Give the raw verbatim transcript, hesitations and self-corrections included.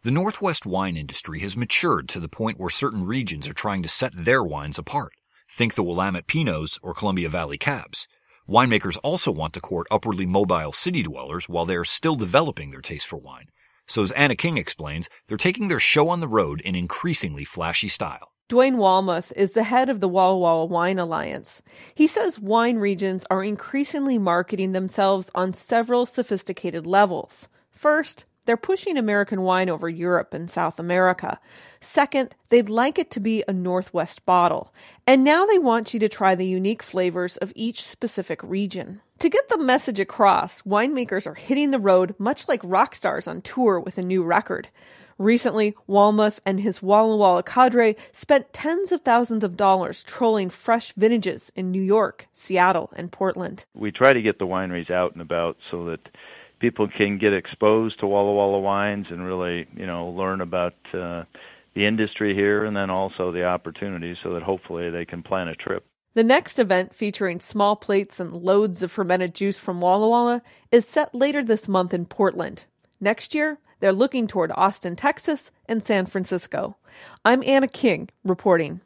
The Northwest wine industry has matured to the point where certain regions are trying to set their wines apart. Think the Willamette Pinots or Columbia Valley Cabs. Winemakers also want to court upwardly mobile city dwellers while they are still developing their taste for wine. So as Anna King explains, they're taking their show on the road in increasingly flashy style. Dwayne Walmuth is the head of the Walla Walla Wine Alliance. He says wine regions are increasingly marketing themselves on several sophisticated levels. First, they're pushing American wine over Europe and South America. Second, they'd like it to be a Northwest bottle. And now they want you to try the unique flavors of each specific region. To get the message across, winemakers are hitting the road much like rock stars on tour with a new record. Recently, Walmuth and his Walla Walla cadre spent tens of thousands of dollars trolling fresh vintages in New York, Seattle, and Portland. We try to get the wineries out and about so that people can get exposed to Walla Walla wines and really, you know, learn about uh, the industry here and then also the opportunities so that hopefully they can plan a trip. The next event, featuring small plates and loads of fermented juice from Walla Walla, is set later this month in Portland. Next year, they're looking toward Austin, Texas, and San Francisco. I'm Anna King, reporting.